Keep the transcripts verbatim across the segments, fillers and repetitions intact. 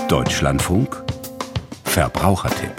Deutschlandfunk Verbrauchertipp.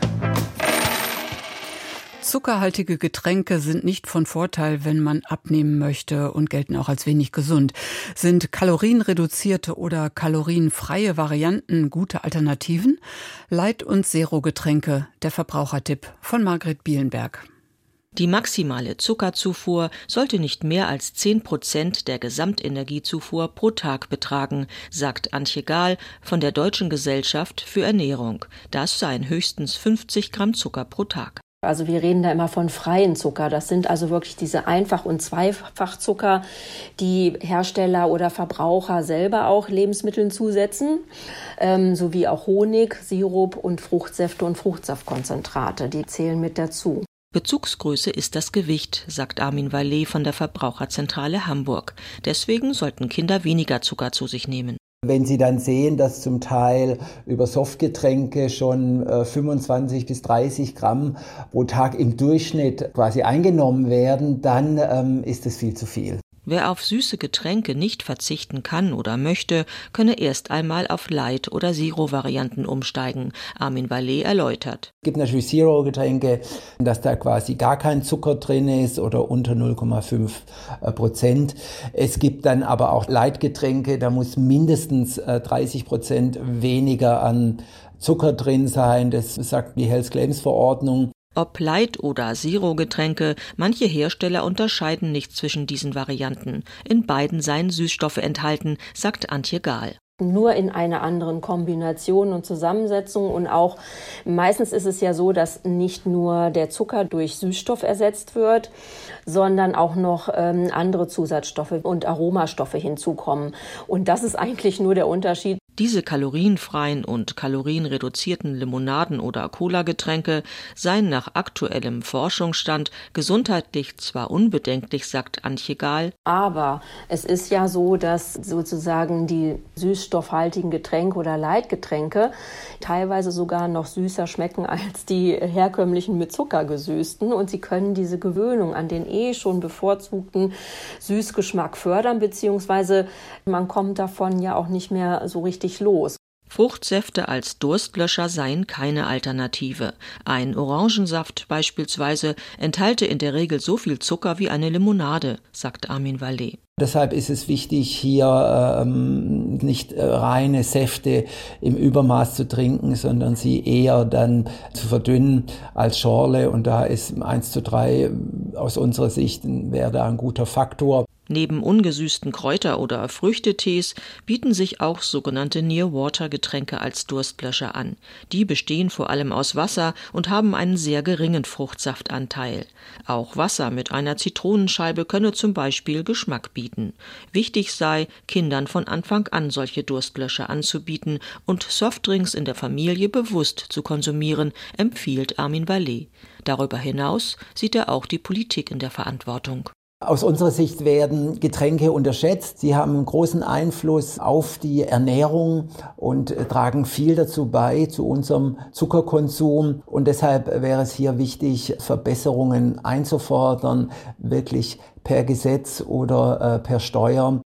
Zuckerhaltige Getränke sind nicht von Vorteil, wenn man abnehmen möchte, und gelten auch als wenig gesund. Sind kalorienreduzierte oder kalorienfreie Varianten gute Alternativen? Light- und Zero-Getränke, der Verbrauchertipp von Margret Bielenberg. Die maximale Zuckerzufuhr sollte nicht mehr als zehn Prozent der Gesamtenergiezufuhr pro Tag betragen, sagt Antje Gahl von der Deutschen Gesellschaft für Ernährung. Das seien höchstens fünfzig Gramm Zucker pro Tag. Also wir reden da immer von freien Zucker. Das sind also wirklich diese Einfach- und Zweifachzucker, die Hersteller oder Verbraucher selber auch Lebensmitteln zusetzen, ähm, sowie auch Honig, Sirup und Fruchtsäfte und Fruchtsaftkonzentrate. Die zählen mit dazu. Bezugsgröße ist das Gewicht, sagt Armin Vallet von der Verbraucherzentrale Hamburg. Deswegen sollten Kinder weniger Zucker zu sich nehmen. Wenn Sie dann sehen, dass zum Teil über Softgetränke schon äh, fünfundzwanzig bis dreißig Gramm pro Tag im Durchschnitt quasi eingenommen werden, dann ähm, ist es viel zu viel. Wer auf süße Getränke nicht verzichten kann oder möchte, könne erst einmal auf Light- oder Zero-Varianten umsteigen, Armin Vallet erläutert. Es gibt natürlich Zero-Getränke, dass da quasi gar kein Zucker drin ist oder unter null Komma fünf Prozent. Es gibt dann aber auch Light-Getränke, da muss mindestens dreißig Prozent weniger an Zucker drin sein. Das sagt die Health Claims Verordnung. Ob Light- oder Zero-Getränke, manche Hersteller unterscheiden nicht zwischen diesen Varianten. In beiden seien Süßstoffe enthalten, sagt Antje Gahl. Nur in einer anderen Kombination und Zusammensetzung, und auch meistens ist es ja so, dass nicht nur der Zucker durch Süßstoff ersetzt wird, sondern auch noch ähm, andere Zusatzstoffe und Aromastoffe hinzukommen. Und das ist eigentlich nur der Unterschied. Diese kalorienfreien und kalorienreduzierten Limonaden- oder Cola-Getränke seien nach aktuellem Forschungsstand gesundheitlich zwar unbedenklich, sagt Antje Gahl. Aber es ist ja so, dass sozusagen die süßstoffhaltigen Getränke oder Leitgetränke teilweise sogar noch süßer schmecken als die herkömmlichen mit Zucker gesüßten. Und sie können diese Gewöhnung an den eh schon bevorzugten Süßgeschmack fördern, beziehungsweise man kommt davon ja auch nicht mehr so richtig los. Fruchtsäfte als Durstlöscher seien keine Alternative. Ein Orangensaft beispielsweise enthalte in der Regel so viel Zucker wie eine Limonade, sagt Armin Vallet. Deshalb ist es wichtig, hier ähm, nicht äh, reine Säfte im Übermaß zu trinken, sondern sie eher dann zu verdünnen als Schorle. Und da ist eins zu drei aus unserer Sicht, wäre da ein guter Faktor. Neben ungesüßten Kräuter- oder Früchtetees bieten sich auch sogenannte Near-Water-Getränke als Durstlöscher an. Die bestehen vor allem aus Wasser und haben einen sehr geringen Fruchtsaftanteil. Auch Wasser mit einer Zitronenscheibe könne zum Beispiel Geschmack bieten. Wichtig sei, Kindern von Anfang an solche Durstlöscher anzubieten und Softdrinks in der Familie bewusst zu konsumieren, empfiehlt Armin Vallet. Darüber hinaus sieht er auch die Politik in der Verantwortung. Aus unserer Sicht werden Getränke unterschätzt. Sie haben einen großen Einfluss auf die Ernährung und tragen viel dazu bei, zu unserem Zuckerkonsum. Und deshalb wäre es hier wichtig, Verbesserungen einzufordern, wirklich per Gesetz oder äh, per Steuer.